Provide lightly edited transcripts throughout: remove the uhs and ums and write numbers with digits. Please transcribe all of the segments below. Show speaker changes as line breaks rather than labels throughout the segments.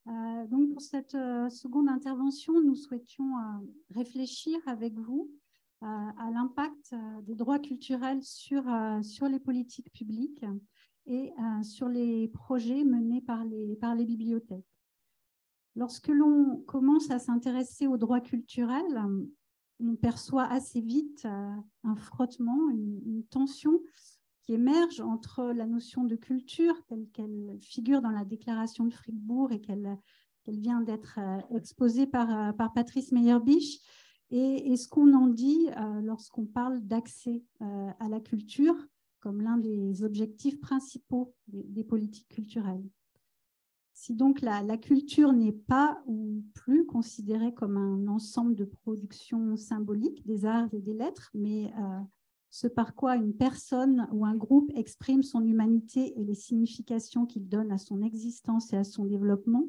Donc pour cette seconde intervention, nous souhaitions réfléchir avec vous à l'impact des droits culturels sur les politiques publiques et sur les projets menés par les bibliothèques. Lorsque l'on commence à s'intéresser aux droits culturels, on perçoit assez vite un frottement, une tension qui émerge entre la notion de culture telle qu'elle figure dans la déclaration de Fribourg et qu'elle vient d'être exposée par Patrice Meyer-Bisch et ce qu'on en dit lorsqu'on parle d'accès à la culture comme l'un des objectifs principaux des politiques culturelles. Si donc la culture n'est pas ou plus considérée comme un ensemble de productions symboliques des arts et des lettres, mais ce par quoi une personne ou un groupe exprime son humanité et les significations qu'il donne à son existence et à son développement,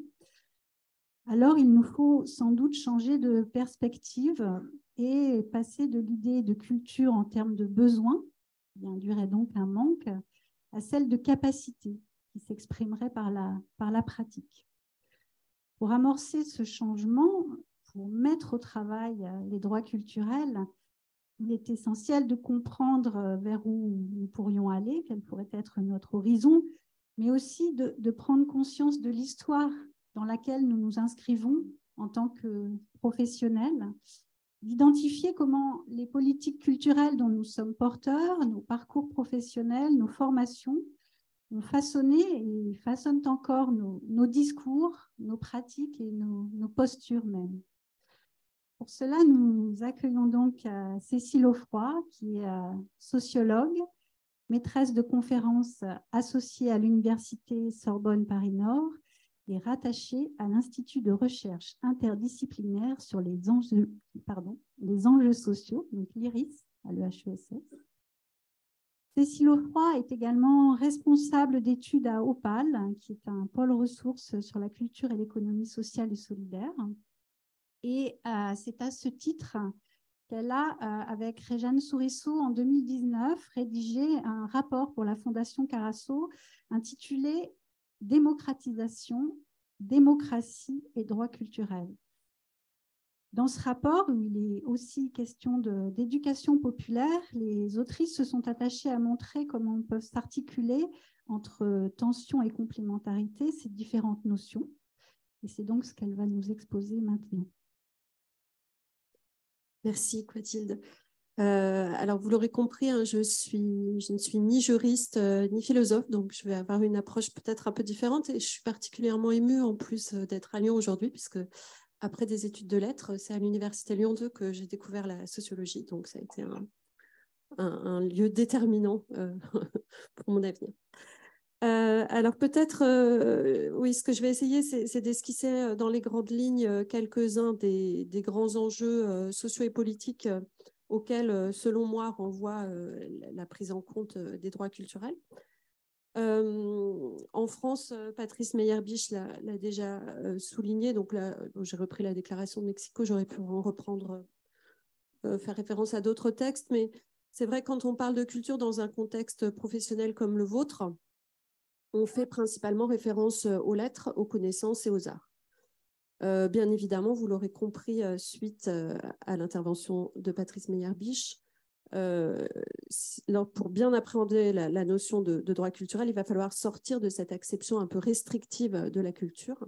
alors il nous faut sans doute changer de perspective et passer de l'idée de culture en termes de besoin, qui induirait donc un manque, à celle de capacité, qui s'exprimerait par la pratique. Pour amorcer ce changement, pour mettre au travail les droits culturels, il est essentiel de comprendre vers où nous pourrions aller, quel pourrait être notre horizon, mais aussi de prendre conscience de l'histoire dans laquelle nous nous inscrivons en tant que professionnels, d'identifier comment les politiques culturelles dont nous sommes porteurs, nos parcours professionnels, nos formations, ont façonné et façonnent encore nos discours, nos pratiques et nos postures même. Pour cela, nous accueillons donc Cécile Offroy, qui est sociologue, maîtresse de conférences associée à l'Université Sorbonne Paris-Nord et rattachée à l'Institut de recherche interdisciplinaire sur les enjeux sociaux, donc l'IRIS, à l'EHESS. Cécile Offroy est également responsable d'études à Opal, qui est un pôle ressources sur la culture et l'économie sociale et solidaire. Et c'est à ce titre qu'elle a, avec Réjeanne Souriceau, en 2019, rédigé un rapport pour la Fondation Carasso intitulé « Démocratisation, démocratie et droits culturels ». Dans ce rapport, où il est aussi question d'éducation populaire, les autrices se sont attachées à montrer comment peuvent s'articuler entre tension et complémentarité ces différentes notions. Et c'est donc ce qu'elle va nous exposer maintenant.
Merci Clotilde. Alors vous l'aurez compris, hein, je ne suis ni juriste ni philosophe, donc je vais avoir une approche peut-être un peu différente et je suis particulièrement émue en plus d'être à Lyon aujourd'hui puisque après des études de lettres, c'est à l'Université Lyon 2 que j'ai découvert la sociologie, donc ça a été un lieu déterminant pour mon avenir. Alors peut-être, oui, ce que je vais essayer, c'est d'esquisser dans les grandes lignes quelques-uns des grands enjeux sociaux et politiques auxquels, selon moi, renvoie la prise en compte des droits culturels. En France, Patrice Meyer-Bisch l'a déjà souligné, donc là, j'ai repris la déclaration de Mexico, j'aurais pu en reprendre, faire référence à d'autres textes, mais c'est vrai, quand on parle de culture dans un contexte professionnel comme le vôtre, on fait principalement référence aux lettres, aux connaissances et aux arts. Bien évidemment, vous l'aurez compris suite à l'intervention de Patrice Meyer-Bisch, pour bien appréhender la notion de droit culturel, il va falloir sortir de cette acception un peu restrictive de la culture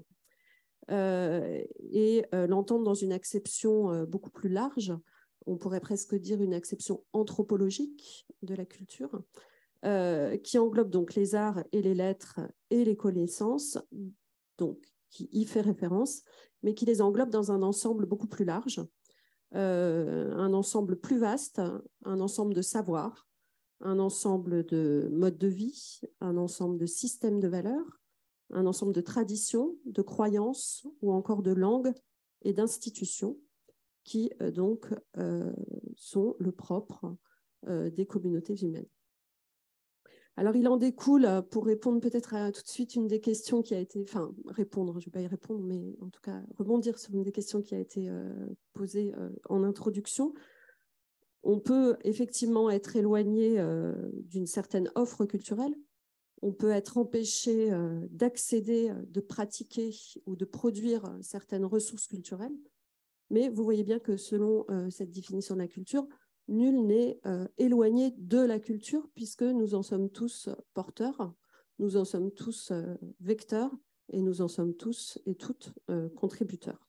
et l'entendre dans une acception beaucoup plus large. On pourrait presque dire une acception anthropologique de la culture, qui englobe donc les arts et les lettres et les connaissances, donc qui y fait référence, mais qui les englobe dans un ensemble beaucoup plus large, un ensemble plus vaste, un ensemble de savoirs, un ensemble de modes de vie, un ensemble de systèmes de valeurs, un ensemble de traditions, de croyances ou encore de langues et d'institutions qui donc sont le propre des communautés humaines. Alors, il en découle, pour répondre peut-être à tout de suite une des questions qui a été, enfin, répondre, je ne vais pas y répondre, mais en tout cas, rebondir sur une des questions qui a été posée en introduction. On peut effectivement être éloigné d'une certaine offre culturelle, on peut être empêché d'accéder, de pratiquer ou de produire certaines ressources culturelles. Mais vous voyez bien que selon cette définition de la culture, nul n'est éloigné de la culture puisque nous en sommes tous porteurs, nous en sommes tous vecteurs et nous en sommes tous et toutes contributeurs.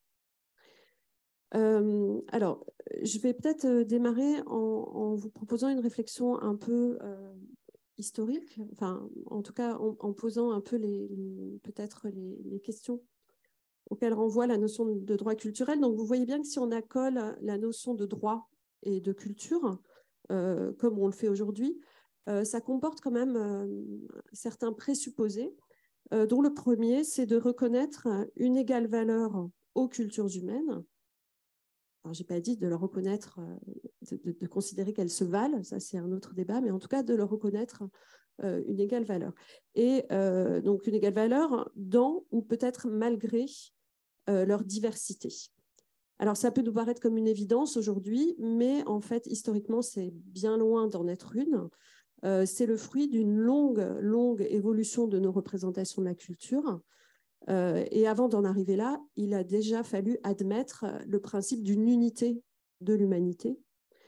Alors, je vais peut-être démarrer en vous proposant une réflexion un peu historique, enfin, en tout cas en posant un peu peut-être les questions auxquelles renvoie la notion de droit culturel. Donc, vous voyez bien que si on accole la notion de droit et de culture, comme on le fait aujourd'hui, ça comporte quand même certains présupposés, dont le premier, c'est de reconnaître une égale valeur aux cultures humaines. Alors, je n'ai pas dit de leur reconnaître, de considérer qu'elles se valent, ça c'est un autre débat, mais en tout cas de leur reconnaître une égale valeur. Et donc une égale valeur dans ou peut-être malgré leur diversité. Alors ça peut nous paraître comme une évidence aujourd'hui, mais en fait historiquement c'est bien loin d'en être une. C'est le fruit d'une longue évolution de nos représentations de la culture. Et avant d'en arriver là, il a déjà fallu admettre le principe d'une unité de l'humanité,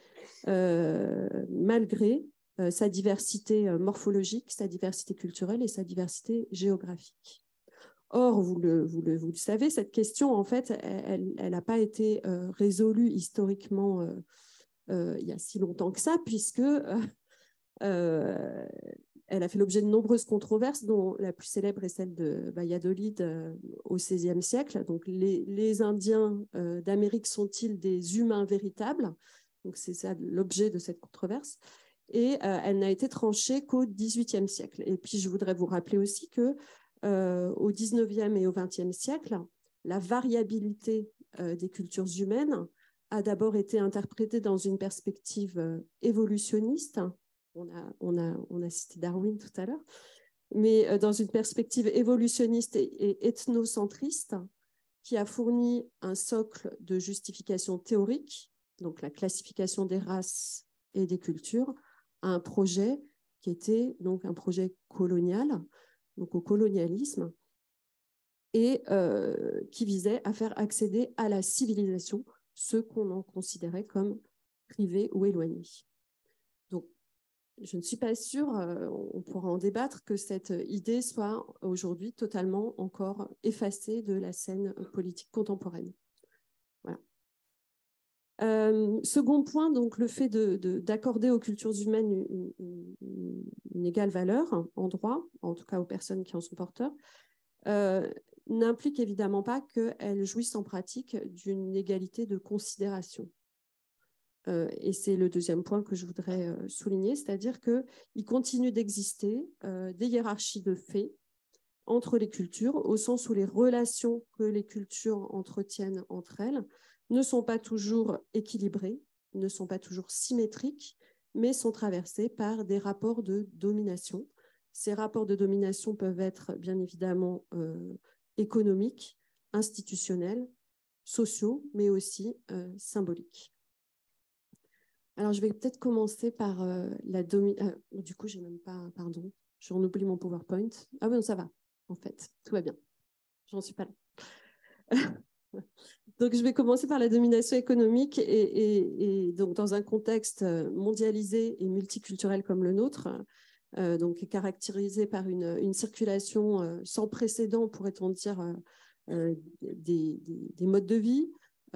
malgré sa diversité morphologique, sa diversité culturelle et sa diversité géographique. Or, vous le savez, cette question, en fait, elle n'a pas été résolue historiquement il y a si longtemps que ça, puisque elle a fait l'objet de nombreuses controverses, dont la plus célèbre est celle de Valladolid au XVIe siècle. Donc, les Indiens d'Amérique sont-ils des humains véritables? Donc, c'est ça l'objet de cette controverse. Et elle n'a été tranchée qu'au XVIIIe siècle. Et puis, je voudrais vous rappeler aussi que au XIXe et au XXe siècle, la variabilité des cultures humaines a d'abord été interprétée dans une perspective évolutionniste. On a cité Darwin tout à l'heure, mais dans une perspective évolutionniste et ethnocentriste qui a fourni un socle de justification théorique, donc la classification des races et des cultures, à un projet qui était donc un projet colonial, donc au colonialisme, et qui visait à faire accéder à la civilisation ceux qu'on en considérait comme privés ou éloignés. Donc, je ne suis pas sûre, on pourra en débattre, que cette idée soit aujourd'hui totalement encore effacée de la scène politique contemporaine. Voilà. Second point, donc le fait d'accorder aux cultures humaines une égale valeur en droit, en tout cas aux personnes qui en sont porteurs, n'implique évidemment pas qu'elles jouissent en pratique d'une égalité de considération. Et c'est le deuxième point que je voudrais souligner, c'est-à-dire qu'il continue d'exister des hiérarchies de fait entre les cultures, au sens où les relations que les cultures entretiennent entre elles ne sont pas toujours équilibrées, ne sont pas toujours symétriques, mais sont traversées par des rapports de domination. Ces rapports de domination peuvent être bien évidemment économiques, institutionnels, sociaux, mais aussi symboliques. Alors, je vais peut-être commencer par la domination. Du coup, j'ai même pas. Pardon, j'en oublie mon PowerPoint. Ah oui, non, ça va, en fait. Tout va bien. J'en suis pas là. Donc, je vais commencer par la domination économique. Et donc, dans un contexte mondialisé et multiculturel comme le nôtre, donc caractérisé par une circulation sans précédent, pourrait-on dire, des modes de vie,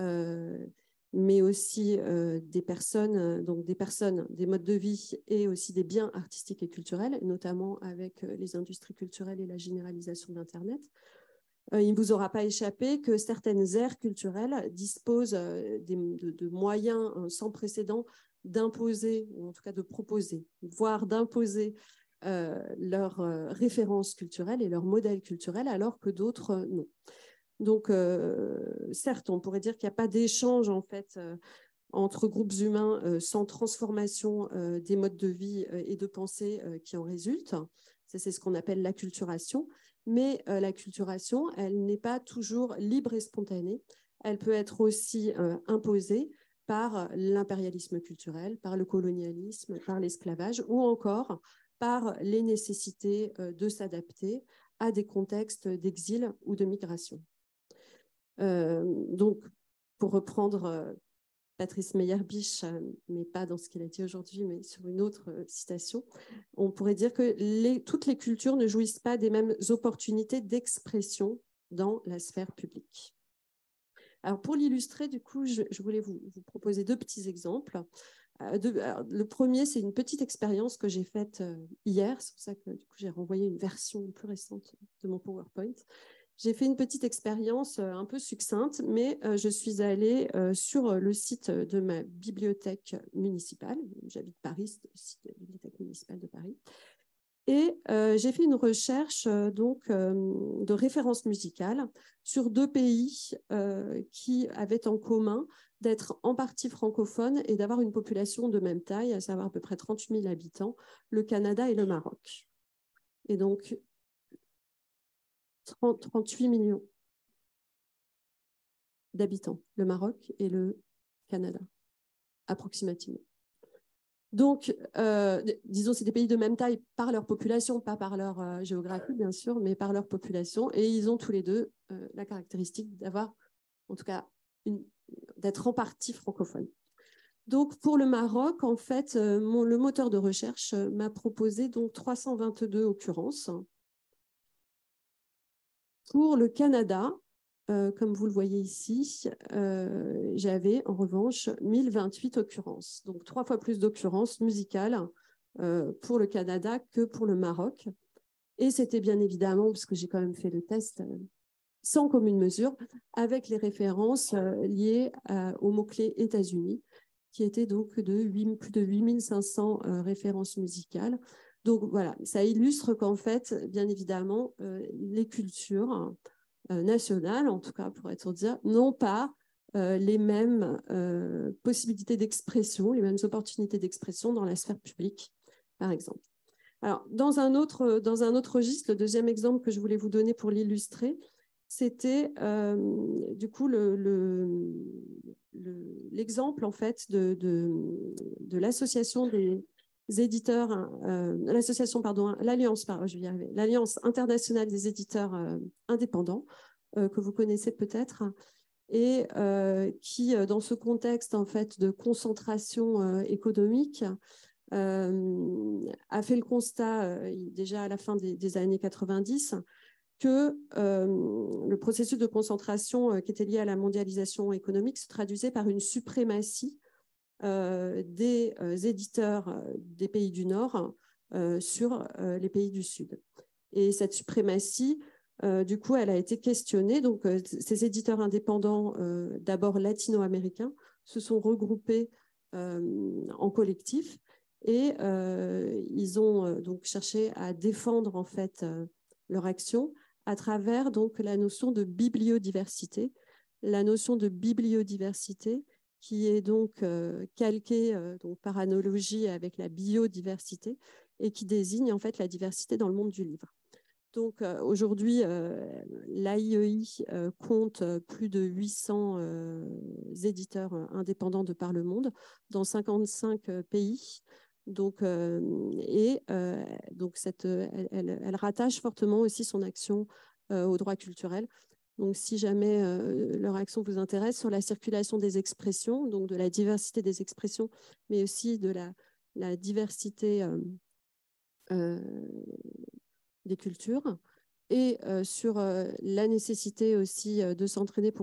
mais aussi des personnes, des modes de vie et aussi des biens artistiques et culturels, notamment avec les industries culturelles et la généralisation d'Internet. Il ne vous aura pas échappé que certaines aires culturelles disposent de moyens sans précédent d'imposer, ou en tout cas de proposer, voire d'imposer leurs références culturelles et leurs modèles culturels, alors que d'autres non. Donc, certes, on pourrait dire qu'il n'y a pas d'échange en fait entre groupes humains sans transformation des modes de vie et de pensée qui en résultent. C'est ce qu'on appelle l'acculturation. Mais l'acculturation, elle n'est pas toujours libre et spontanée. Elle peut être aussi imposée par l'impérialisme culturel, par le colonialisme, par l'esclavage ou encore par les nécessités de s'adapter à des contextes d'exil ou de migration. Donc, pour reprendre Patrice Meyer-Bisch, mais pas dans ce qu'il a dit aujourd'hui, mais sur une autre citation, on pourrait dire que toutes les cultures ne jouissent pas des mêmes opportunités d'expression dans la sphère publique. Alors, pour l'illustrer, du coup, je voulais vous proposer 2 petits exemples. Le premier, c'est une petite expérience que j'ai faite hier. C'est pour ça que du coup, j'ai renvoyé une version plus récente de mon PowerPoint. J'ai fait une petite expérience un peu succincte, mais je suis allée sur le site de ma bibliothèque municipale. J'habite Paris, c'est le site de la bibliothèque municipale de Paris. Et j'ai fait une recherche de références musicales sur 2 pays qui avaient en commun d'être en partie francophones et d'avoir une population de même taille, à savoir à peu près 38 000 habitants, le Canada et le Maroc. Et donc, 38 millions d'habitants, le Maroc et le Canada, approximativement. Donc, disons, c'est des pays de même taille par leur population, pas par leur géographie, bien sûr, mais par leur population. Et ils ont tous les deux la caractéristique d'avoir, en tout cas, d'être en partie francophones. Donc, pour le Maroc, en fait, le moteur de recherche m'a proposé donc 322 occurrences. Pour le Canada, comme vous le voyez ici, j'avais en revanche 1028 occurrences. Donc 3 fois plus d'occurrences musicales pour le Canada que pour le Maroc. Et c'était bien évidemment, parce que j'ai quand même fait le test sans commune mesure, avec les références liées aux mots-clés États-Unis, qui étaient donc plus de 8500 références musicales. Donc voilà, ça illustre qu'en fait, bien évidemment, les cultures nationales, en tout cas pour être dire, n'ont pas les mêmes possibilités d'expression, les mêmes opportunités d'expression dans la sphère publique, par exemple. Alors, dans un autre registre, le deuxième exemple que je voulais vous donner pour l'illustrer, c'était du coup l'exemple en fait de l'association des éditeurs, l'Alliance internationale des éditeurs indépendants, que vous connaissez peut-être, et qui, dans ce contexte en fait de concentration économique, a fait le constat déjà à la fin des années 90 que le processus de concentration qui était lié à la mondialisation économique se traduisait par une suprématie des éditeurs des pays du Nord sur les pays du Sud. Et cette suprématie, du coup, elle a été questionnée. Donc, ces éditeurs indépendants, d'abord latino-américains, se sont regroupés en collectif et ils ont donc cherché à défendre en fait leur action à travers donc la notion de bibliodiversité. La notion de bibliodiversité qui est donc calquée donc par analogie avec la biodiversité et qui désigne en fait la diversité dans le monde du livre. Donc aujourd'hui, l'AIEI compte plus de 800 éditeurs indépendants de par le monde dans 55 pays. Donc, donc elle rattache fortement aussi son action au droit culturel. Donc, si jamais leur action vous intéresse, sur la circulation des expressions, donc de la diversité des expressions, mais aussi de la diversité des cultures, et sur la nécessité aussi de s'entraider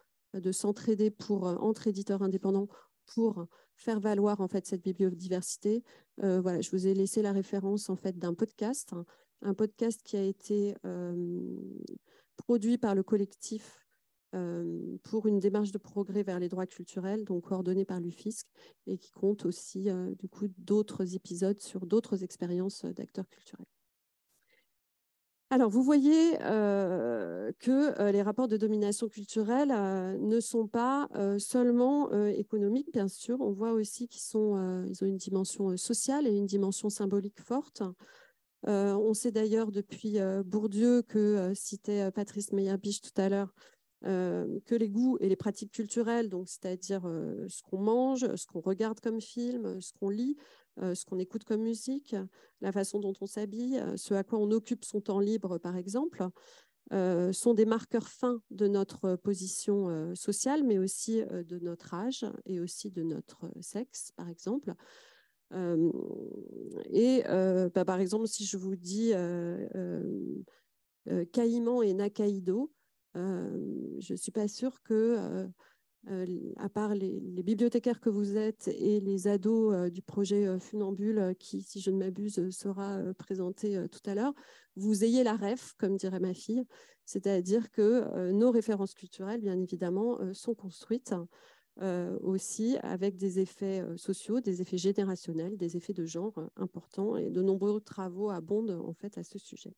entre éditeurs indépendants pour faire valoir en fait cette bibliodiversité. Voilà, je vous ai laissé la référence en fait d'un podcast, un podcast qui a été produit par le collectif pour une démarche de progrès vers les droits culturels, donc coordonné par l'UFISC, et qui compte aussi du coup d'autres épisodes sur d'autres expériences d'acteurs culturels. Alors, vous voyez que les rapports de domination culturelle ne sont pas seulement économiques, bien sûr. On voit aussi qu'ils ont une dimension sociale et une dimension symbolique forte. On sait d'ailleurs depuis Bourdieu que citait Patrice Meyer-Bisch tout à l'heure, que les goûts et les pratiques culturelles, donc c'est-à-dire ce qu'on mange, ce qu'on regarde comme film, ce qu'on lit, ce qu'on écoute comme musique, la façon dont on s'habille, ce à quoi on occupe son temps libre, par exemple, sont des marqueurs fins de notre position sociale, mais aussi de notre âge et aussi de notre sexe, par exemple. Par exemple, si je vous dis Caïman et Nakaido, je ne suis pas sûre que, à part les bibliothécaires que vous êtes et les ados du projet Funambule, qui, si je ne m'abuse, sera présenté tout à l'heure, vous ayez la ref, comme dirait ma fille, c'est-à-dire que nos références culturelles, bien évidemment, sont construites aussi avec des effets sociaux, des effets générationnels, des effets de genre importants, et de nombreux travaux abondent en fait à ce sujet.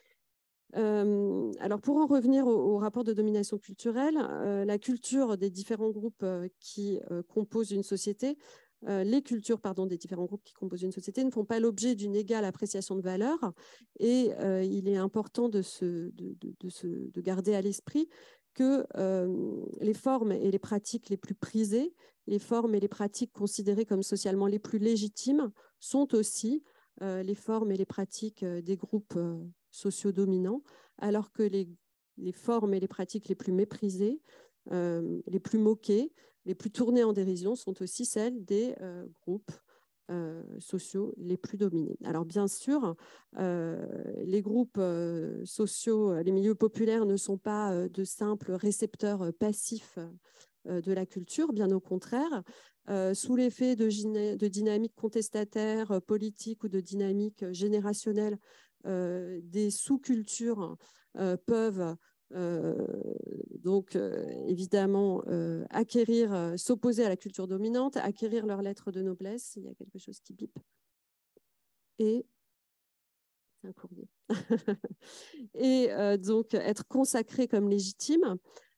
Alors pour en revenir au rapport de domination culturelle, la culture des différents groupes qui composent une société, les cultures des différents groupes qui composent une société ne font pas l'objet d'une égale appréciation de valeur, et il est important de garder à l'esprit que les formes et les pratiques les plus prisées, les formes et les pratiques considérées comme socialement les plus légitimes sont aussi les formes et les pratiques des groupes sociaux dominants, alors que les formes et les pratiques les plus méprisées, les plus moquées, les plus tournées en dérision sont aussi celles des groupes sociaux les plus dominés. Alors bien sûr, les groupes sociaux, les milieux populaires ne sont pas de simples récepteurs passifs de la culture, bien au contraire. Sous l'effet de dynamiques contestataires politiques ou de dynamiques générationnelles, des sous-cultures peuvent donc évidemment acquérir, s'opposer à la culture dominante, acquérir leur lettre de noblesse. Il y a quelque chose qui bip. Et c'est un courrier. Et donc être consacré comme légitime.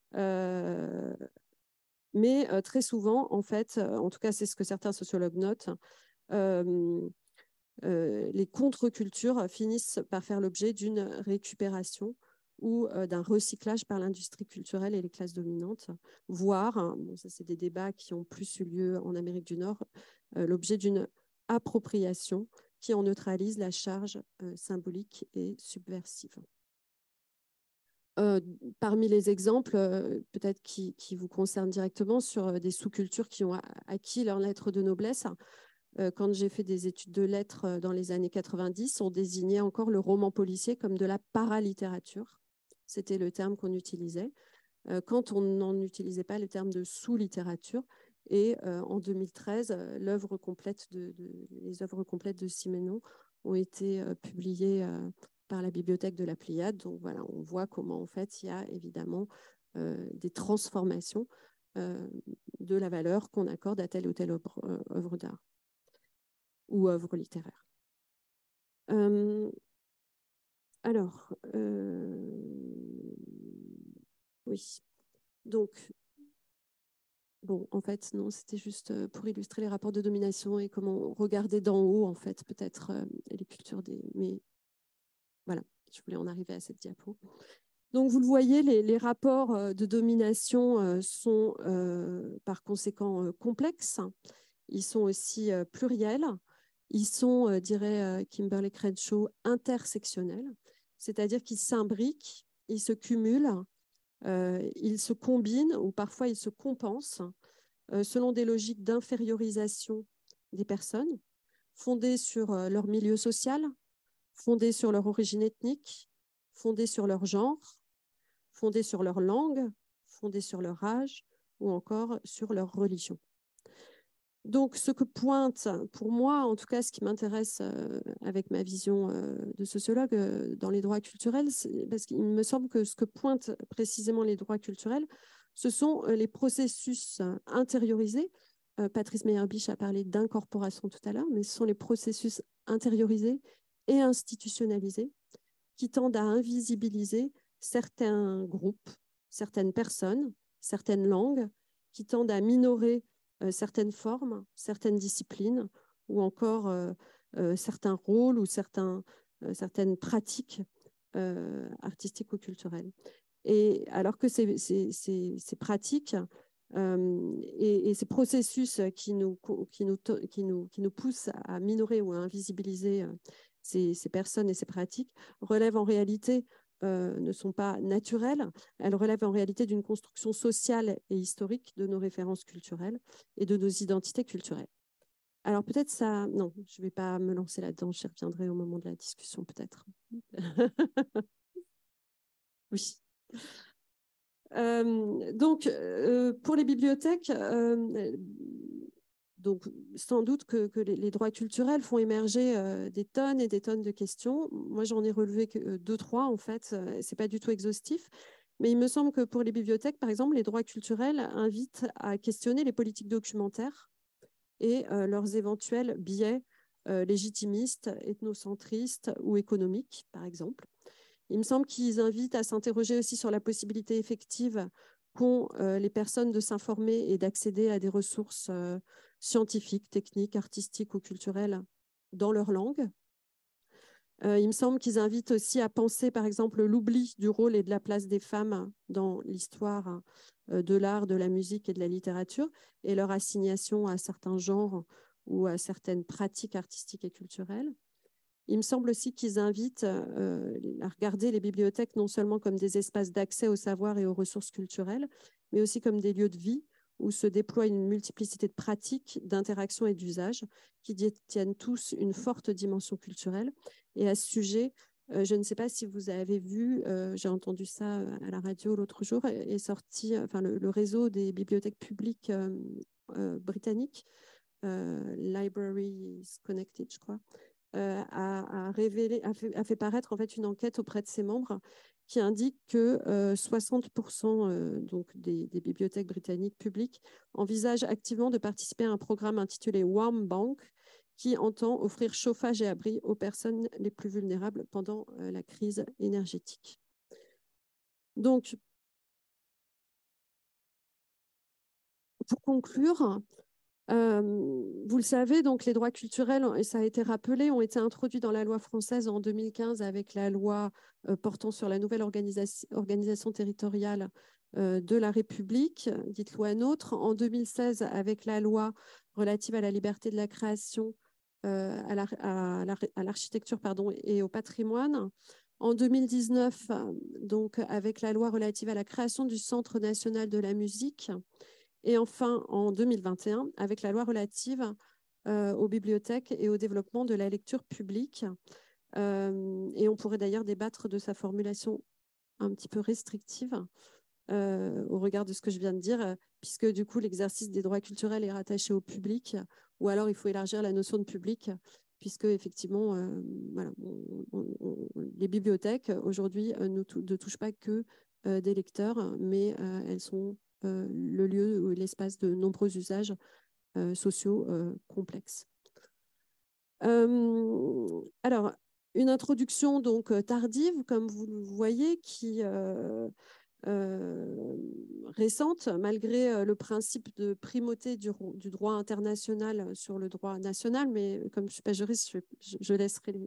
Mais très souvent, en fait, en tout cas, c'est ce que certains sociologues notent, les contre-cultures finissent par faire l'objet d'une récupération ou d'un recyclage par l'industrie culturelle et les classes dominantes, voire, bon, ça c'est des débats qui ont plus eu lieu en Amérique du Nord, l'objet d'une appropriation qui en neutralise la charge symbolique et subversive. Parmi les exemples, peut-être qui vous concernent directement, sur des sous-cultures qui ont acquis leur lettre de noblesse, quand j'ai fait des études de lettres dans les années 90, on désignait encore le roman policier comme de la paralittérature. C'était le terme qu'on utilisait. Quand on n'en utilisait pas le terme de sous-littérature. Et en 2013, les œuvres complètes de Simenon ont été publiées par la bibliothèque de la Pléiade. Donc voilà, on voit comment en fait il y a évidemment des transformations de la valeur qu'on accorde à telle ou telle œuvre d'art ou œuvre littéraire. Alors, oui. Donc, bon, en fait, non, c'était juste pour illustrer les rapports de domination et comment regarder d'en haut, en fait, peut-être les cultures des... Mais voilà, je voulais en arriver à cette diapo. Donc, vous le voyez, les rapports de domination sont par conséquent complexes. Ils sont aussi pluriels. Ils sont, dirait Kimberlé Crenshaw, intersectionnels, c'est-à-dire qu'ils s'imbriquent, ils se cumulent, ils se combinent ou parfois ils se compensent selon des logiques d'infériorisation des personnes, fondées sur leur milieu social, fondées sur leur origine ethnique, fondées sur leur genre, fondées sur leur langue, fondées sur leur âge ou encore sur leur religion. Donc, ce que pointe, pour moi, en tout cas, ce qui m'intéresse avec ma vision de sociologue dans les droits culturels, c'est parce qu'il me semble que ce que pointent précisément les droits culturels, ce sont les processus intériorisés. Patrice Meyer-Bisch a parlé d'incorporation tout à l'heure, mais ce sont les processus intériorisés et institutionnalisés qui tendent à invisibiliser certains groupes, certaines personnes, certaines langues, qui tendent à minorer certaines formes, certaines disciplines ou encore certains rôles ou certaines pratiques artistiques ou culturelles. Et alors que ces pratiques et ces processus qui nous poussent à minorer ou à invisibiliser ces personnes et ces pratiques relèvent en réalité, ne sont pas naturelles, elles relèvent en réalité d'une construction sociale et historique de nos références culturelles et de nos identités culturelles. Alors peut-être ça... Non, je ne vais pas me lancer là-dedans, j'y reviendrai au moment de la discussion peut-être. Oui. Donc, pour les bibliothèques, donc, sans doute que les droits culturels font émerger des tonnes et des tonnes de questions. Moi, j'en ai relevé que 2-3, en fait. Ce n'est pas du tout exhaustif. Mais il me semble que pour les bibliothèques, par exemple, les droits culturels invitent à questionner les politiques documentaires et leurs éventuels biais légitimistes, ethnocentristes ou économiques, par exemple. Il me semble qu'ils invitent à s'interroger aussi sur la possibilité effective qu'ont les personnes de s'informer et d'accéder à des ressources scientifiques, techniques, artistiques ou culturelles dans leur langue. Il me semble qu'ils invitent aussi à penser, par exemple, l'oubli du rôle et de la place des femmes dans l'histoire de l'art, de la musique et de la littérature et leur assignation à certains genres ou à certaines pratiques artistiques et culturelles. Il me semble aussi qu'ils invitent à regarder les bibliothèques non seulement comme des espaces d'accès au savoir et aux ressources culturelles, mais aussi comme des lieux de vie où se déploie une multiplicité de pratiques, d'interactions et d'usages qui détiennent tous une forte dimension culturelle. Et à ce sujet, je ne sais pas si vous avez vu, j'ai entendu ça à la radio l'autre jour, est sorti, enfin, le réseau des bibliothèques publiques britanniques, Libraries Connected, je crois, a fait paraître en fait une enquête auprès de ses membres qui indique que 60% donc des bibliothèques britanniques publiques envisagent activement de participer à un programme intitulé Warm Bank qui entend offrir chauffage et abri aux personnes les plus vulnérables pendant la crise énergétique. Donc, pour conclure, vous le savez, donc les droits culturels, et ça a été rappelé, ont été introduits dans la loi française en 2015 avec la loi portant sur la nouvelle organisation territoriale de la République, dite loi NOTRe, en 2016 avec la loi relative à la liberté de la création, à l'architecture et au patrimoine. En 2019, donc avec la loi relative à la création du Centre national de la musique. Et enfin, en 2021, avec la loi relative aux bibliothèques et au développement de la lecture publique. Et on pourrait d'ailleurs débattre de sa formulation un petit peu restrictive au regard de ce que je viens de dire, puisque du coup, l'exercice des droits culturels est rattaché au public, ou alors il faut élargir la notion de public, puisque effectivement, voilà, les bibliothèques aujourd'hui ne touchent pas que des lecteurs, mais elles sont le lieu ou l'espace de nombreux usages sociaux complexes. Alors, une introduction donc tardive, comme vous le voyez, qui récente, malgré le principe de primauté du droit international sur le droit national, mais comme je ne suis pas juriste, je laisserai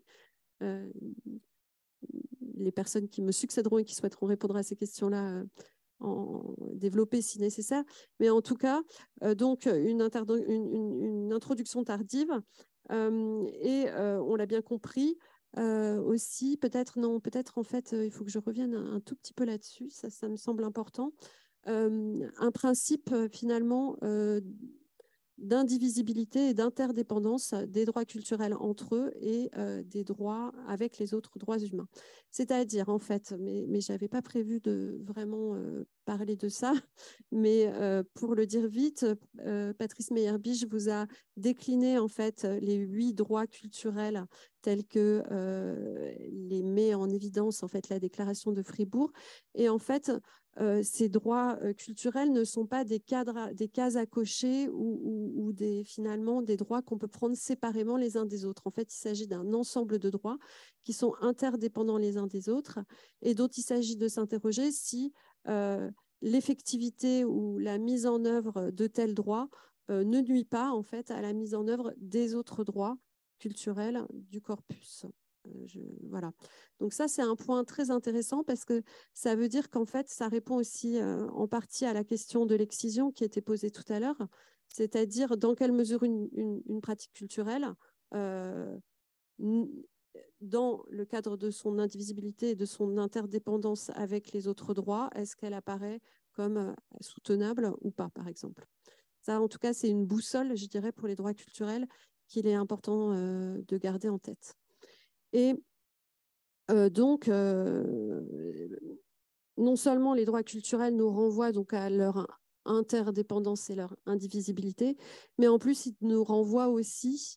les personnes qui me succéderont et qui souhaiteront répondre à ces questions-là en développer si nécessaire. Mais en tout cas, donc une introduction tardive et on l'a bien compris, aussi, peut-être en fait, il faut que je revienne un tout petit peu là-dessus, ça me semble important. Un principe finalement d'indivisibilité et d'interdépendance des droits culturels entre eux et des droits avec les autres droits humains. C'est-à-dire, en fait, mais je n'avais pas prévu de vraiment parler de ça, mais pour le dire vite, Patrice Meyerbich vous a décliné en fait les 8 droits culturels tels que les met en évidence en fait la déclaration de Fribourg. Et en fait, ces droits culturels ne sont pas des cases à cocher ou finalement des droits qu'on peut prendre séparément les uns des autres. En fait, il s'agit d'un ensemble de droits qui sont interdépendants les uns des autres et dont il s'agit de s'interroger si l'effectivité ou la mise en œuvre de tels droits ne nuit pas en fait à la mise en œuvre des autres droits culturels du corpus. Voilà. Donc ça, c'est un point très intéressant parce que ça veut dire qu'en fait, ça répond aussi en partie à la question de l'excision qui était posée tout à l'heure, c'est-à-dire dans quelle mesure une pratique culturelle, dans le cadre de son indivisibilité et de son interdépendance avec les autres droits, est-ce qu'elle apparaît comme soutenable ou pas, par exemple. Ça, en tout cas, c'est une boussole, je dirais, pour les droits culturels qu'il est important de garder en tête. Et donc, non seulement les droits culturels nous renvoient donc à leur interdépendance et leur indivisibilité, mais en plus, ils nous renvoient aussi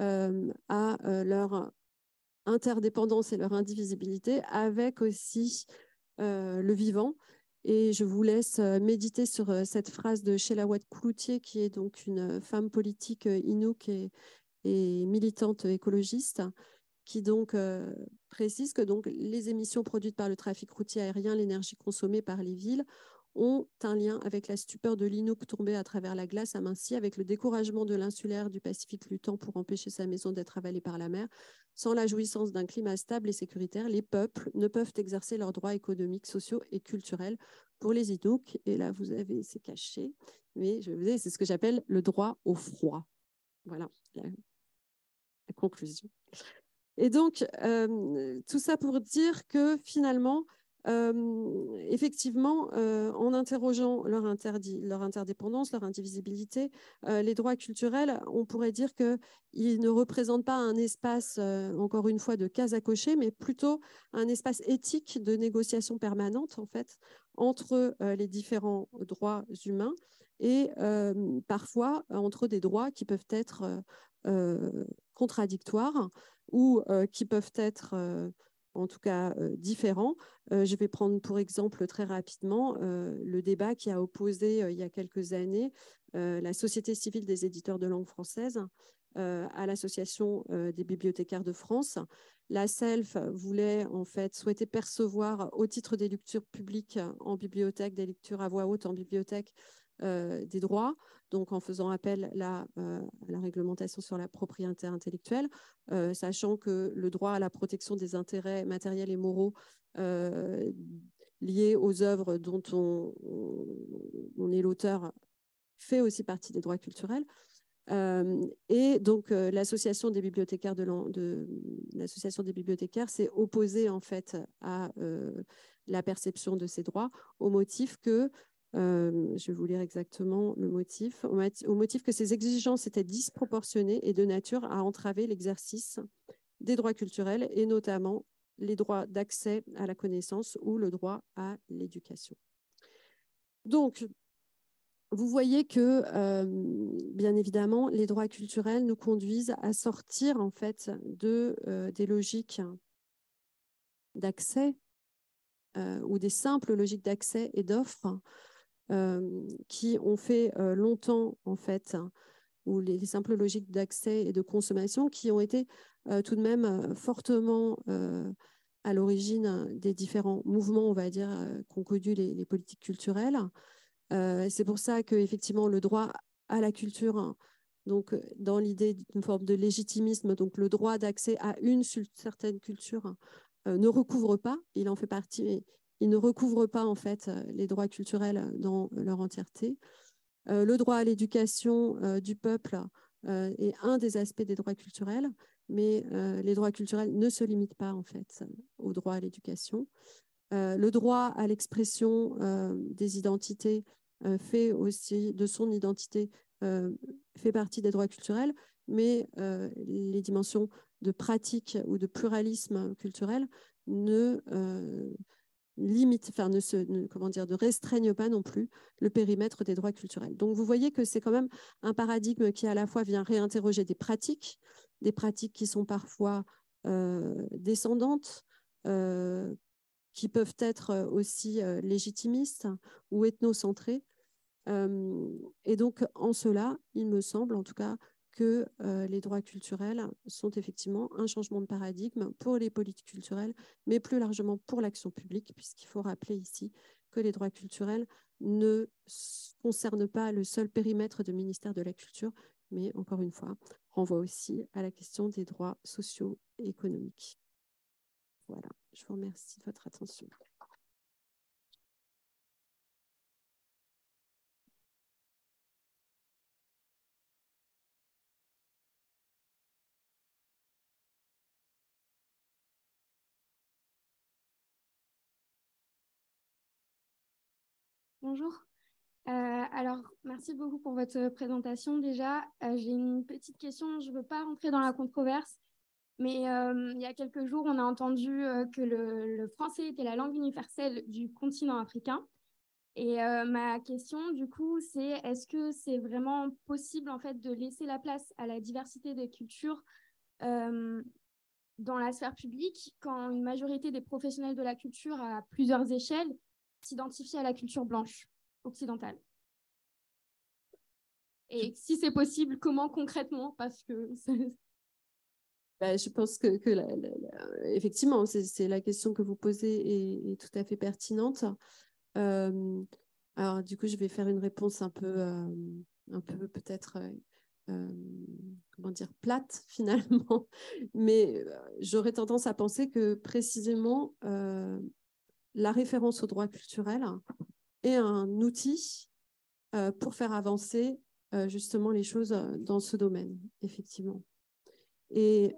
à leur interdépendance et leur indivisibilité avec aussi le vivant. Et je vous laisse méditer sur cette phrase de Shelawat Cloutier, qui est donc une femme politique inuk et militante écologiste, qui donc précise que donc, les émissions produites par le trafic routier aérien, l'énergie consommée par les villes, ont un lien avec la stupeur de l'Inuk tombé à travers la glace amincie, avec le découragement de l'insulaire du Pacifique luttant pour empêcher sa maison d'être avalée par la mer. Sans la jouissance d'un climat stable et sécuritaire, les peuples ne peuvent exercer leurs droits économiques, sociaux et culturels. Pour les Inuks, et là vous avez, c'est caché, mais je vous dis, c'est ce que j'appelle le droit au froid. Voilà la conclusion. Et donc, tout ça pour dire que finalement, effectivement, en interrogeant leur interdépendance, leur indivisibilité, les droits culturels, on pourrait dire qu'ils ne représentent pas un espace, encore une fois, de cases à cocher, mais plutôt un espace éthique de négociation permanente, en fait, entre les différents droits humains et parfois entre des droits qui peuvent être contradictoires ou qui peuvent être en tout cas différents. Je vais prendre pour exemple très rapidement le débat qui a opposé il y a quelques années la Société civile des éditeurs de langue française à l'Association des bibliothécaires de France. La SELF souhaitait percevoir au titre des lectures publiques en bibliothèque, des lectures à voix haute en bibliothèque, des droits, donc en faisant appel à la réglementation sur la propriété intellectuelle, sachant que le droit à la protection des intérêts matériels et moraux liés aux œuvres dont on est l'auteur fait aussi partie des droits culturels. Et donc, l'association des bibliothécaires l'association des bibliothécaires s'est opposée en fait à la perception de ces droits au motif que je vais vous lire exactement le motif. Au motif que ces exigences étaient disproportionnées et de nature à entraver l'exercice des droits culturels et notamment les droits d'accès à la connaissance ou le droit à l'éducation. Donc, vous voyez que, bien évidemment, les droits culturels nous conduisent à sortir en fait des logiques d'accès ou des simples logiques d'accès et d'offres qui ont fait longtemps, en fait, ou les simples logiques d'accès et de consommation qui ont été tout de même fortement à l'origine des différents mouvements, on va dire, qu'ont connus les politiques culturelles. C'est pour ça qu'effectivement, le droit à la culture, donc dans l'idée d'une forme de légitimisme, donc le droit d'accès à une certaine culture ne recouvre pas, il en fait partie, mais il ne recouvre pas en fait les droits culturels dans leur entièreté. Le droit à l'éducation du peuple est un des aspects des droits culturels, mais les droits culturels ne se limitent pas en fait au droit à l'éducation. Le droit à l'expression des identités fait aussi de son identité fait partie des droits culturels, mais les dimensions de pratique ou de pluralisme culturel ne ne restreignent pas non plus le périmètre des droits culturels. Donc vous voyez que c'est quand même un paradigme qui à la fois vient réinterroger des pratiques qui sont parfois descendantes, qui peuvent être aussi légitimistes ou ethnocentrées. Et donc, en cela, il me semble en tout cas que les droits culturels sont effectivement un changement de paradigme pour les politiques culturelles, mais plus largement pour l'action publique, puisqu'il faut rappeler ici que les droits culturels ne concernent pas le seul périmètre du ministère de la Culture, mais encore une fois, renvoient aussi à la question des droits sociaux et économiques. Voilà, je vous remercie de votre attention.
Bonjour. Alors, merci beaucoup pour votre présentation déjà. J'ai une petite question, je ne veux pas rentrer dans la controverse, mais il y a quelques jours, on a entendu que le français était la langue universelle du continent africain. Et ma question, du coup, c'est est-ce que c'est vraiment possible en fait, de laisser la place à la diversité des cultures dans la sphère publique quand une majorité des professionnels de la culture à plusieurs échelles s'identifient à la culture blanche occidentale? Et si c'est possible, comment concrètement? Parce que
je pense que effectivement, c'est la question que vous posez est tout à fait pertinente. Alors, du coup, je vais faire une réponse un peu peut-être, comment dire, plate finalement. Mais j'aurais tendance à penser que précisément, la référence au droit culturel est un outil pour faire avancer justement les choses dans ce domaine, effectivement. Et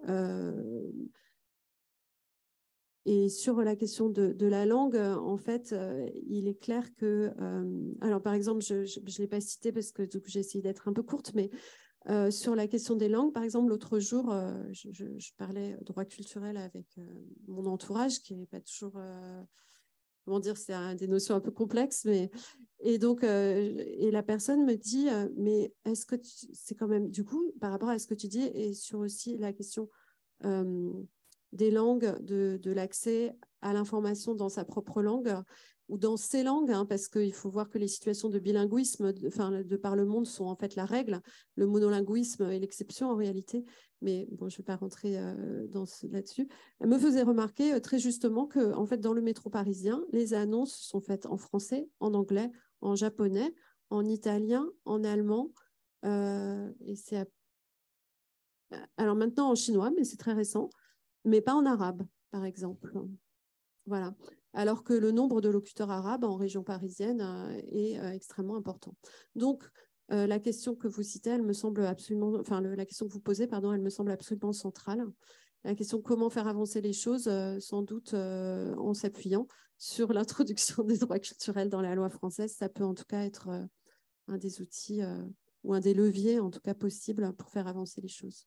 sur la question de la langue, en fait, il est clair que... alors, par exemple, je ne l'ai pas cité parce que j'ai essayé d'être un peu courte, mais sur la question des langues, par exemple, l'autre jour, je parlais droit culturel avec mon entourage, qui n'est pas toujours... comment dire, c'est des notions un peu complexes, mais... Et donc, et la personne me dit, mais est-ce que c'est quand même, du coup, par rapport à ce que tu dis, et sur aussi la question des langues, de l'accès à l'information dans sa propre langue ou dans ses langues, hein, parce qu'il faut voir que les situations de bilinguisme de par le monde sont en fait la règle. Le monolinguisme est l'exception en réalité, mais bon, je ne vais pas rentrer là-dessus. Elle me faisait remarquer très justement que en fait, dans le métro parisien, les annonces sont faites en français, en anglais, en japonais, en italien, en allemand, et c'est alors maintenant en chinois, mais c'est très récent, mais pas en arabe, par exemple. Voilà. Alors que le nombre de locuteurs arabes en région parisienne est extrêmement important. Donc, la question que vous citez, elle me semble absolument, enfin, la question que vous posez, pardon, elle me semble absolument centrale. La question comment faire avancer les choses, sans doute en s'appuyant sur l'introduction des droits culturels dans la loi française, ça peut en tout cas être un des outils ou un des leviers, en tout cas possibles, pour faire avancer les choses.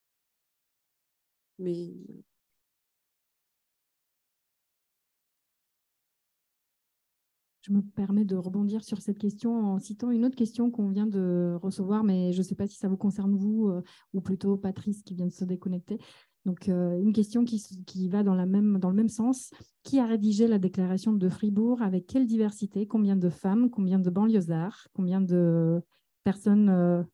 Mais
je me permets de rebondir sur cette question en citant une autre question qu'on vient de recevoir, mais je ne sais pas si ça vous concerne vous ou plutôt Patrice qui vient de se déconnecter. Donc, une question qui va dans le même sens. Qui a rédigé la déclaration de Fribourg? Avec quelle diversité? Combien de femmes? Combien de banlieusards? Combien de personnes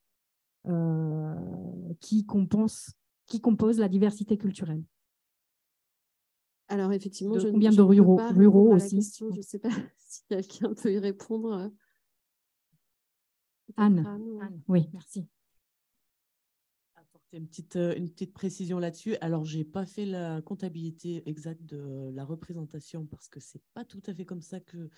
qui composent la diversité culturelle?
Alors, effectivement,
combien de ruraux aussi?
Question, je ne sais pas si quelqu'un peut y répondre.
Anne. Oui, merci.
Apporter une petite précision là-dessus. Alors, je n'ai pas fait la comptabilité exacte de la représentation parce que ce n'est pas tout à fait comme ça qu'il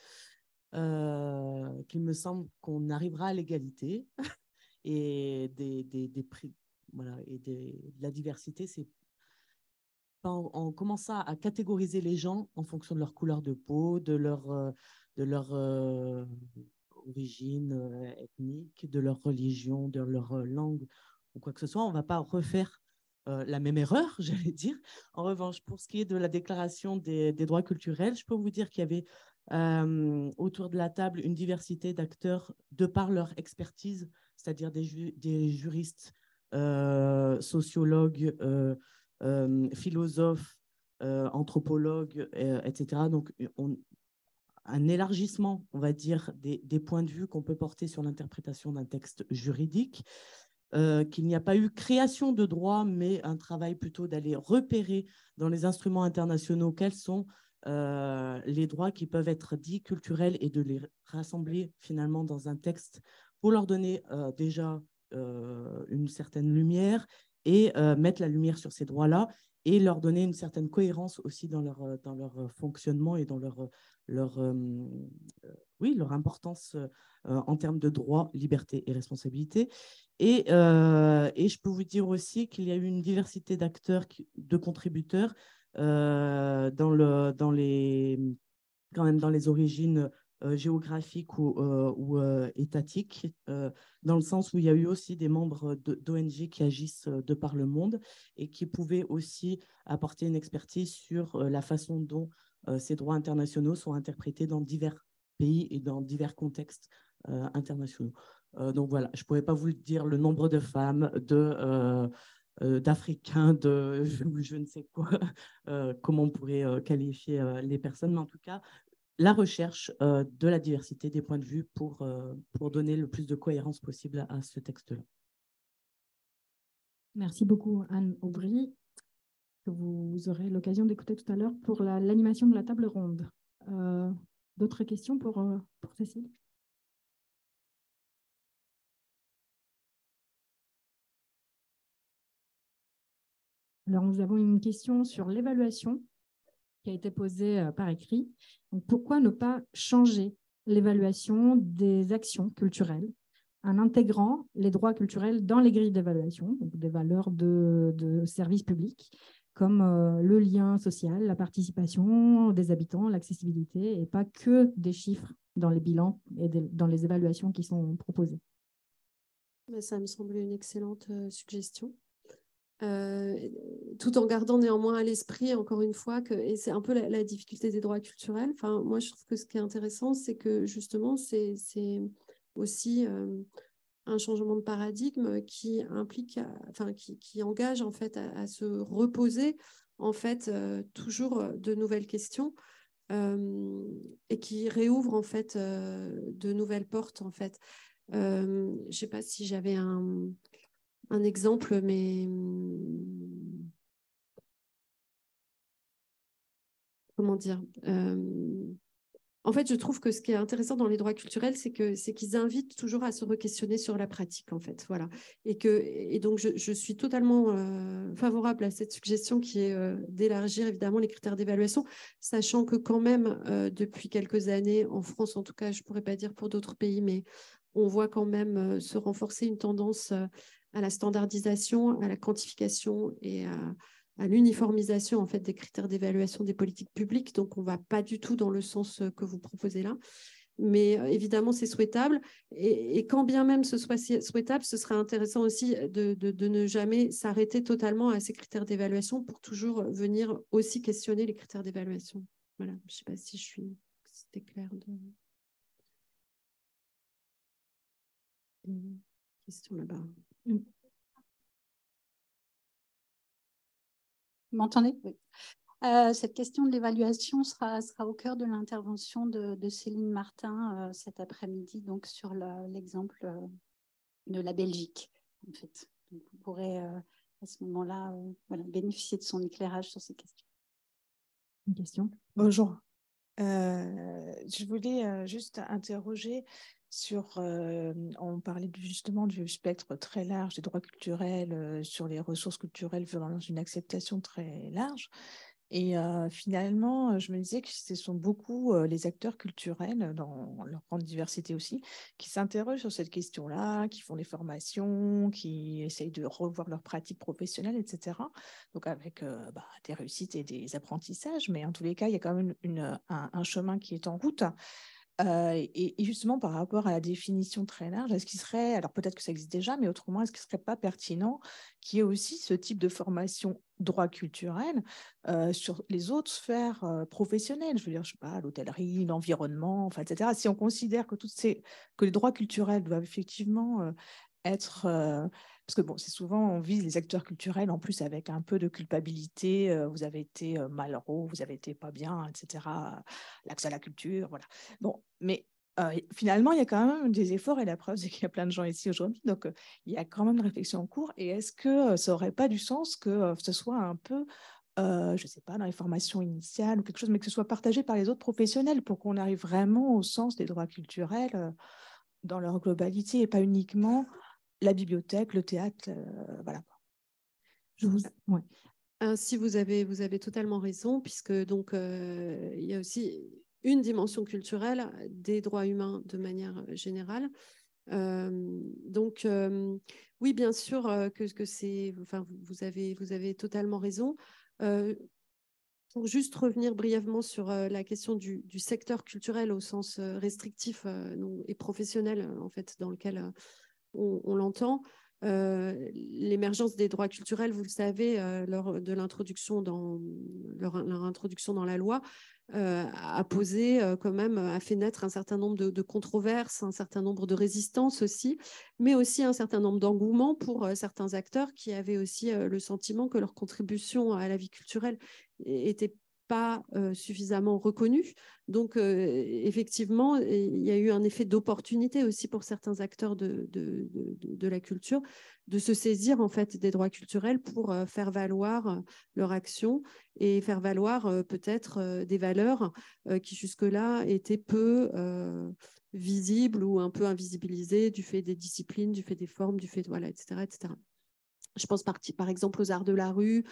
me semble qu'on arrivera à l'égalité et des prix. Voilà, et de la diversité, c'est en commençant à catégoriser les gens en fonction de leur couleur de peau, de leur origine ethnique, de leur religion, de leur langue ou quoi que ce soit. On ne va pas refaire la même erreur, j'allais dire. En revanche, pour ce qui est de la déclaration des droits culturels, je peux vous dire qu'il y avait autour de la table une diversité d'acteurs de par leur expertise, c'est-à-dire des juristes, sociologues, philosophes, anthropologues, etc. Donc, un élargissement, on va dire, des points de vue qu'on peut porter sur l'interprétation d'un texte juridique, qu'il n'y a pas eu création de droit, mais un travail plutôt d'aller repérer dans les instruments internationaux quels sont les droits qui peuvent être dits culturels et de les rassembler finalement dans un texte pour leur donner déjà une certaine lumière et mettre la lumière sur ces droits-là et leur donner une certaine cohérence aussi dans leur fonctionnement et dans leur importance en termes de droits, libertés et responsabilités. Et je peux vous dire aussi qu'il y a eu une diversité d'acteurs, de contributeurs dans les origines géographiques ou étatiques, dans le sens où il y a eu aussi des membres d'ONG qui agissent de par le monde et qui pouvaient aussi apporter une expertise sur la façon dont ces droits internationaux sont interprétés dans divers pays et dans divers contextes internationaux. Donc voilà, je ne pourrais pas vous dire le nombre de femmes, d'Africains, je ne sais quoi, comment on pourrait qualifier les personnes, mais en tout cas, la recherche de la diversité des points de vue pour donner le plus de cohérence possible à ce texte-là.
Merci beaucoup, Anne Aubry, que vous aurez l'occasion d'écouter tout à l'heure pour l'animation de la table ronde. D'autres questions pour Cécile? Alors, nous avons une question sur l'évaluation qui a été posée par écrit. Donc, pourquoi ne pas changer l'évaluation des actions culturelles en intégrant les droits culturels dans les grilles d'évaluation, donc des valeurs de services publics, comme le lien social, la participation des habitants, l'accessibilité, et pas que des chiffres dans les bilans et dans les évaluations qui sont proposées?
Mais ça me semble une excellente suggestion. Tout en gardant néanmoins à l'esprit, encore une fois, et c'est un peu la difficulté des droits culturels. Enfin, moi, je trouve que ce qui est intéressant, c'est que justement, c'est aussi un changement de paradigme qui implique, qui engage en fait à se reposer en fait toujours de nouvelles questions et qui réouvre en fait de nouvelles portes en fait. Je ne sais pas si j'avais un exemple, mais comment dire en fait, je trouve que ce qui est intéressant dans les droits culturels, c'est qu'ils invitent toujours à se re-questionner sur la pratique, en fait. Voilà. Et donc, je suis totalement favorable à cette suggestion qui est d'élargir évidemment les critères d'évaluation, sachant que quand même, depuis quelques années, en France, en tout cas, je ne pourrais pas dire pour d'autres pays, mais on voit quand même se renforcer une tendance à la standardisation, à la quantification et à l'uniformisation en fait, des critères d'évaluation des politiques publiques. Donc, on ne va pas du tout dans le sens que vous proposez là. Mais évidemment, c'est souhaitable. Et quand bien même ce soit souhaitable, ce serait intéressant aussi de ne jamais s'arrêter totalement à ces critères d'évaluation pour toujours venir aussi questionner les critères d'évaluation. Voilà, je ne sais pas si c'était clair. Une question là-bas.
Vous m'entendez? Oui. Cette question de l'évaluation sera au cœur de l'intervention de Céline Martin cet après-midi, donc sur l'exemple de la Belgique, en fait. Donc, vous pourrez à ce moment-là bénéficier de son éclairage sur ces questions.
Une question?
Bonjour. Je voulais juste interroger sur, on parlait justement du spectre très large des droits culturels, sur les ressources culturelles dans une acceptation très large. Et finalement, je me disais que ce sont beaucoup les acteurs culturels, dans leur grande diversité aussi, qui s'interrogent sur cette question-là, qui font des formations, qui essayent de revoir leurs pratiques professionnelles, etc. Donc avec des réussites et des apprentissages, mais en tous les cas, il y a quand même un chemin qui est en route. Et justement, par rapport à la définition très large, est-ce qu'il serait, alors peut-être que ça existe déjà, mais autrement, est-ce qu'il ne serait pas pertinent qu'il y ait aussi ce type de formation droit culturel sur les autres sphères professionnelles, je veux dire, je sais pas, l'hôtellerie, l'environnement, enfin, etc. Si on considère que les droits culturels doivent effectivement être... parce que bon, c'est souvent, on vise les acteurs culturels en plus avec un peu de culpabilité, vous avez été malheureux, vous avez été pas bien, etc. L'accès à la culture, voilà. Bon, mais finalement, il y a quand même des efforts et la preuve, c'est qu'il y a plein de gens ici aujourd'hui, donc il y a quand même une réflexion en cours. Et est-ce que ça n'aurait pas du sens que ce soit un peu, je ne sais pas, dans les formations initiales ou quelque chose, mais que ce soit partagé par les autres professionnels pour qu'on arrive vraiment au sens des droits culturels dans leur globalité et pas uniquement la bibliothèque, le théâtre, voilà.
Ouais.
Ainsi, vous avez totalement raison, puisque donc il y a aussi une dimension culturelle des droits humains de manière générale. Donc, oui, bien sûr que c'est. Enfin, vous avez totalement raison. Pour juste revenir brièvement sur la question du secteur culturel au sens restrictif et professionnel, en fait, dans lequel on l'entend. L'émergence des droits culturels, vous le savez, lors de l'introduction leur introduction dans la loi, a posé quand même, a fait naître un certain nombre de controverses, un certain nombre de résistances aussi, mais aussi un certain nombre d'engouements pour certains acteurs qui avaient aussi le sentiment que leur contribution à la vie culturelle était pas suffisamment reconnue. Donc, effectivement, il y a eu un effet d'opportunité aussi pour certains acteurs de la culture de se saisir en fait des droits culturels pour faire valoir leur action et faire valoir peut-être des valeurs qui jusque-là étaient peu visibles ou un peu invisibilisées du fait des disciplines, du fait des formes, du fait, voilà, etc., etc. Je pense par exemple aux arts de la rue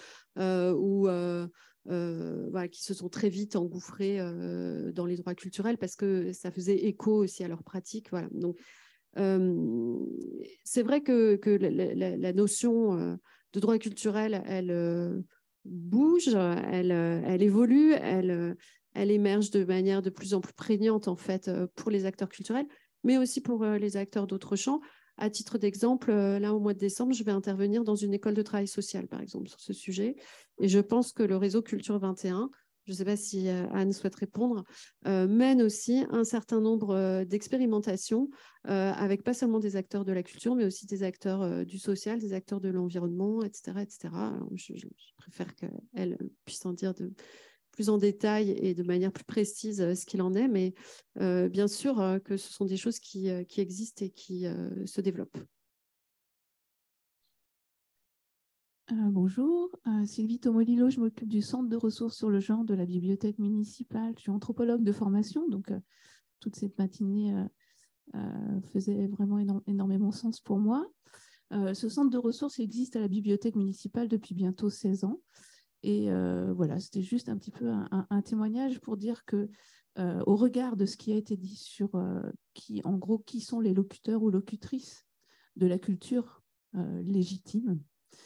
voilà, qui se sont très vite engouffrés dans les droits culturels parce que ça faisait écho aussi à leur pratique. Voilà. Donc, c'est vrai que la notion de droit culturel, elle bouge, elle évolue, elle émerge de manière de plus en plus prégnante en fait pour les acteurs culturels, mais aussi pour les acteurs d'autres champs. À titre d'exemple, là, au mois de décembre, je vais intervenir dans une école de travail social, par exemple, sur ce sujet. Et je pense que le réseau Culture 21, je ne sais pas si Anne souhaite répondre, mène aussi un certain nombre d'expérimentations avec pas seulement des acteurs de la culture, mais aussi des acteurs du social, des acteurs de l'environnement, etc., etc. Alors, je préfère qu'elle puisse en dire plus en détail et de manière plus précise ce qu'il en est, mais bien sûr que ce sont des choses qui existent et qui se développent.
Bonjour, Sylvie Tomolilo, je m'occupe du centre de ressources sur le genre de la bibliothèque municipale. Je suis anthropologue de formation, donc toute cette matinée faisait vraiment énormément sens pour moi. Ce centre de ressources existe à la bibliothèque municipale depuis bientôt 16 ans. Et voilà, c'était juste un petit peu un témoignage pour dire que, au regard de ce qui a été dit sur en gros, qui sont les locuteurs ou locutrices de la culture légitime,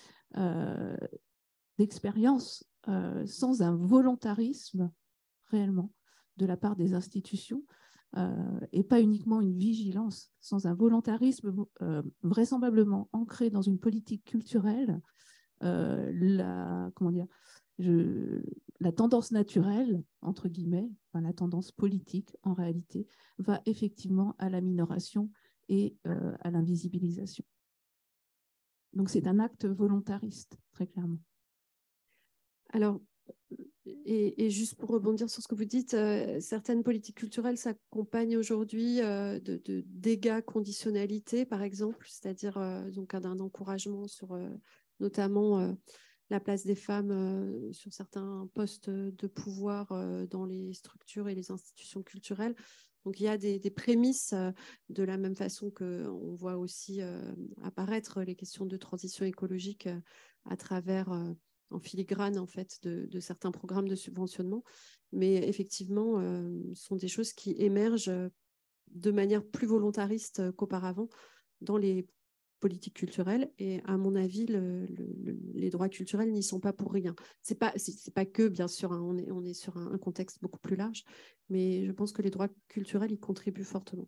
d'expérience sans un volontarisme réellement de la part des institutions et pas uniquement une vigilance, sans un volontarisme vraisemblablement ancré dans une politique culturelle, la tendance naturelle, entre guillemets, enfin, la tendance politique en réalité, va effectivement à la minoration et à l'invisibilisation. Donc c'est un acte volontariste, très clairement.
Alors, et juste pour rebondir sur ce que vous dites, certaines politiques culturelles s'accompagnent aujourd'hui de dégâts conditionnalité, par exemple, c'est-à-dire donc d'un encouragement sur notamment la place des femmes sur certains postes de pouvoir dans les structures et les institutions culturelles. Donc, il y a des prémices de la même façon qu'on voit aussi apparaître les questions de transition écologique à travers, en filigrane, en fait, de certains programmes de subventionnement. Mais effectivement, ce sont des choses qui émergent de manière plus volontariste qu'auparavant dans les politiques culturelles. Et à mon avis, les droits culturels n'y sont pas pour rien. C'est pas que, bien sûr, hein, on est sur un contexte beaucoup plus large, mais je pense que les droits culturels y contribuent fortement.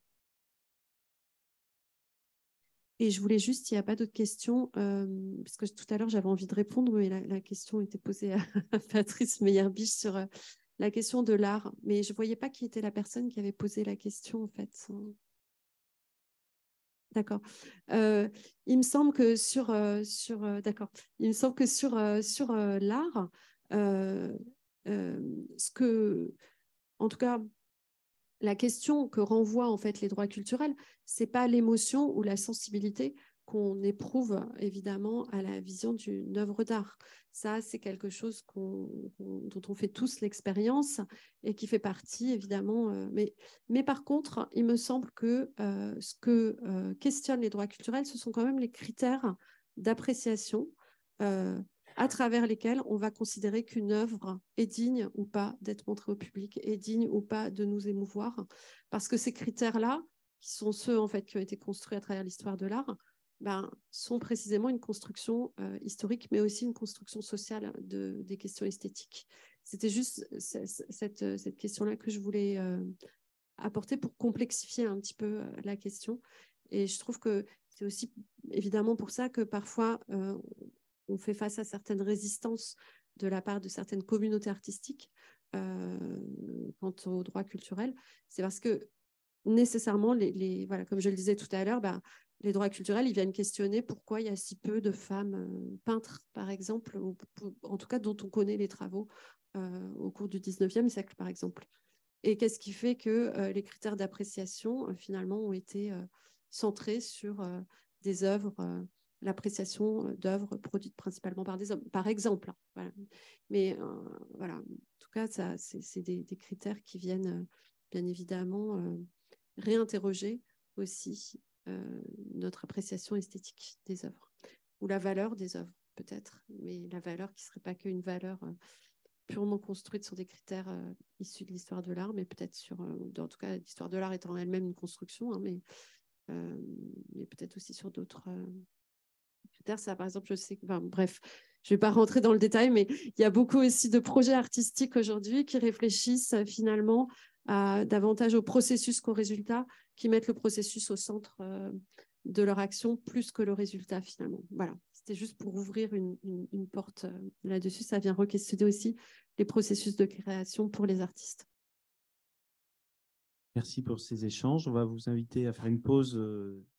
Et je voulais juste, s'il n'y a pas d'autres questions, parce que tout à l'heure, j'avais envie de répondre, mais la question était posée à Patrice Meyer-Biche sur la question de l'art. Mais je ne voyais pas qui était la personne qui avait posé la question, en fait. D'accord. Il me semble que sur d'accord. Il me semble que sur l'art, en tout cas, la question que renvoient en fait les droits culturels, c'est pas l'émotion ou la sensibilité qu'on éprouve évidemment à la vision d'une œuvre d'art. Ça, c'est quelque chose dont on fait tous l'expérience et qui fait partie évidemment. Mais par contre, il me semble que ce que questionnent les droits culturels, ce sont quand même les critères d'appréciation à travers lesquels on va considérer qu'une œuvre est digne ou pas d'être montrée au public, est digne ou pas de nous émouvoir. Parce que ces critères-là, qui sont ceux en fait, qui ont été construits à travers l'histoire de l'art, sont précisément une construction historique, mais aussi une construction sociale des questions esthétiques. C'était juste cette question-là que je voulais apporter pour complexifier un petit peu la question. Et je trouve que c'est aussi évidemment pour ça que parfois on fait face à certaines résistances de la part de certaines communautés artistiques quant aux droits culturels. C'est parce que nécessairement, voilà, comme je le disais tout à l'heure, les droits culturels, ils viennent questionner pourquoi il y a si peu de femmes peintres, par exemple, ou en tout cas dont on connaît les travaux au cours du 19e siècle, par exemple. Et qu'est-ce qui fait que les critères d'appréciation, finalement, ont été centrés sur des œuvres, l'appréciation d'œuvres produites principalement par des hommes, par exemple. Voilà. Mais voilà, en tout cas, c'est des critères qui viennent bien évidemment réinterroger aussi notre appréciation esthétique des œuvres, ou la valeur des œuvres, peut-être, mais la valeur qui ne serait pas qu'une valeur purement construite sur des critères issus de l'histoire de l'art, mais peut-être en tout cas, l'histoire de l'art étant elle-même une construction, hein, mais peut-être aussi sur d'autres critères. Ça, par exemple, je sais que, bref, je ne vais pas rentrer dans le détail, mais il y a beaucoup aussi de projets artistiques aujourd'hui qui réfléchissent finalement davantage au processus qu'au résultat, qui mettent le processus au centre de leur action plus que le résultat finalement. Voilà, c'était juste pour ouvrir une porte là-dessus. Ça vient re-questionner aussi les processus de création pour les artistes.
Merci pour ces échanges. On va vous inviter à faire une pause